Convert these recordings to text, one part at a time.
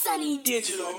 Sunny Digital.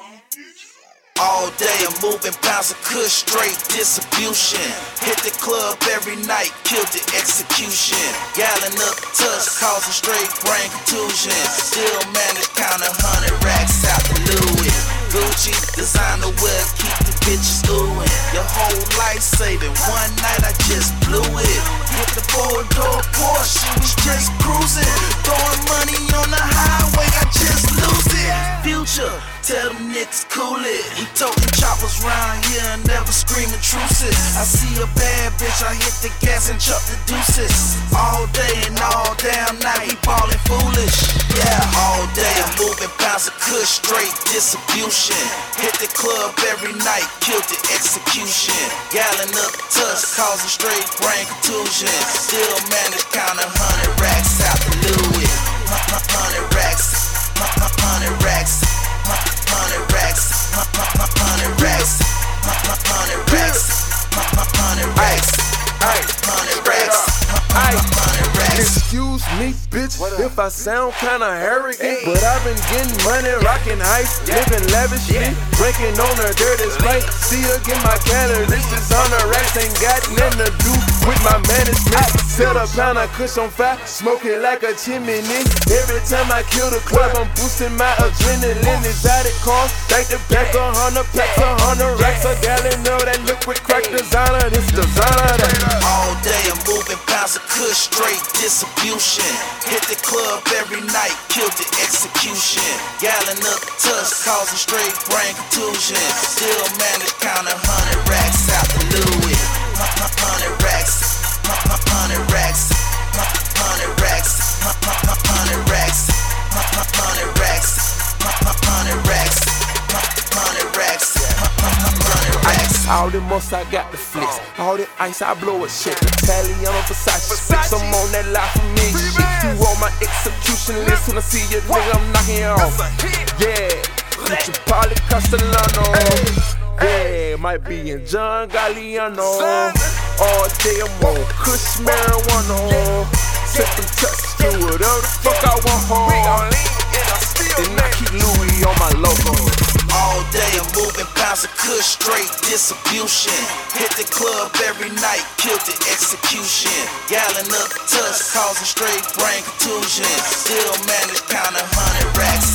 All day I'm moving pounds of kush, straight distribution. Hit the club every night, killed the execution. Gallon up touch, causing straight brain contusion. Still manage count 100 racks out the Louis. Gucci, designer wear, keep the bitches oohing. Your whole life saving, one night I just blew it. Hit the four-door Porsche, was just cruising. Throwing money on the highway, I just lose it. Future, tell them niggas cool it. We toting choppers round here and never screaming truces. I see a bad bitch, I hit the gas and chuck the deuces. All day and all damn night, we ballin' foolish. Yeah, all day I'm moving pounds of kush, straight distribution. Hit the club every night, killed the execution. Gallon up touch, causing straight brain contusion. Still manage count 100 racks out the Louis. 100 racks, 100 racks, 100 racks, 100 racks, 100 racks, 100 racks, 100 racks, 100 racks. Excuse me, bitch, if I sound kinda arrogant, but I've been getting money, rocking ice, living lavishly, drinking on her dirty Sprite. See her get my calories, this on her racks, ain't got nothing to do with my management. Set a pound of kush on fire, smoke it like a chimney. Every time I kill the club, I'm boosting my adrenaline. Exotic cars, think the back 100 packs, 100 racks, a gallon of that liquid crack designer. This designer that all day I'm moving pounds of kush, straight distribution. Hit the club every night, killed the execution. Gallon up touch, causing straight brain contusion. Still manage count 100 racks out the Louis. 100 racks, 100 racks, 100 racks, 100 racks, 100 racks, 100 racks, 100 racks, 100 racks. All the most I got the flicks, all the ice I blow it shit. Italiano Versace fix, I'm on that lie for me shit. You on my execution list, when I see you nigga I'm knocking you off. Yeah, Gucci Polly Castellano. Yeah, might be in John Galliano. All day I'm on kush marijuana. Set them touches to whatever the fuck I want. And I keep Louis on my logo. All day I'm moving pounds of kush, straight distribution. Hit the club every night, killed the execution. Gallon up touch, causing straight brain contusion. Still manage count 100 racks